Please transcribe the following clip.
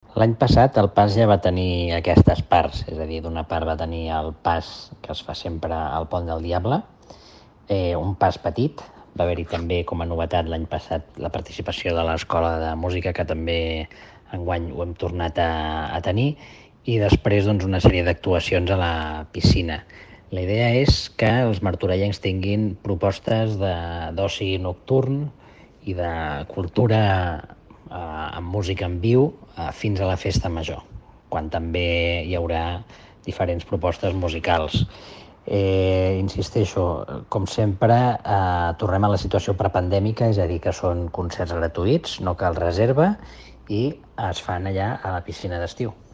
L'any passat el pas ja va tenir aquestes parts, és a dir, d'una part va tenir el pas que es fa sempre al Pont del Diable, un pas petit, va haver-hi també com a novetat l'any passat la participació de l'Escola de Música, que també enguany ho hem tornat a tenir, i després doncs, una sèrie d'actuacions a la piscina. La idea és que els martorellencs tinguin propostes d'oci nocturn i de cultura amb música en viu fins a la festa major, quan també hi haurà diferents propostes musicals. Insisteixo, com sempre, tornem a la situació prepandèmica, és a dir, que són concerts gratuïts, no cal reserva, i es fan allà a la piscina d'estiu.